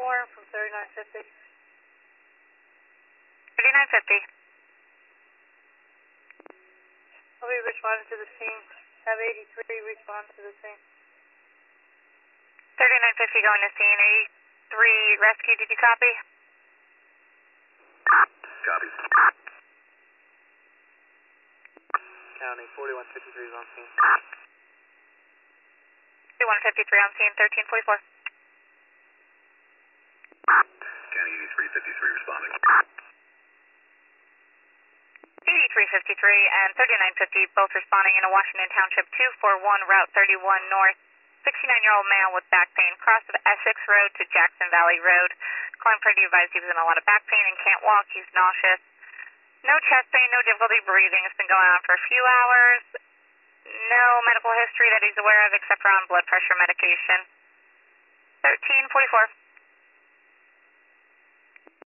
from 3950. 3950. I'll be responding to the scene. Have 83 respond to the scene. 3950 going to scene. 83 rescue, did you copy? Copy. County 4153 is on scene. 4153 on scene, 1344. County 8353 responding. 8353 and 3950 both responding in a Washington Township 241 Route 31 North. 69-year-old male with back pain crossed of Essex Road to Jackson Valley Road. Client pretty advised he was in a lot of back pain and can't walk. He's nauseous. No chest pain, no difficulty breathing. It's been going on for a few hours. No medical history that he's aware of except for on blood pressure medication. 1344.